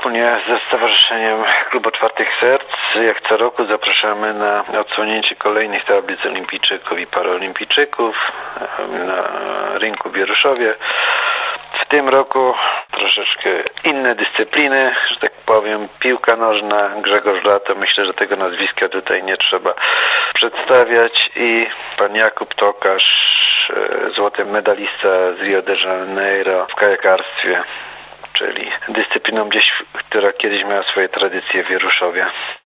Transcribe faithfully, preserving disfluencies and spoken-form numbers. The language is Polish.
wspólnie ze Stowarzyszeniem Klub Otwartych Serc, jak co roku zapraszamy na odsłonięcie kolejnych tablic olimpijczyków i paraolimpijczyków na rynku w Wieruszowie. W tym roku troszeczkę inne dyscypliny, że tak powiem, piłka nożna, Grzegorz Lato, myślę, że tego nazwiska tutaj nie trzeba przedstawiać, i pan Jakub Tokarz, złoty medalista z Rio de Janeiro w kajakarstwie, czyli dyscypliną gdzieś, która kiedyś miała swoje tradycje w Wieruszowie.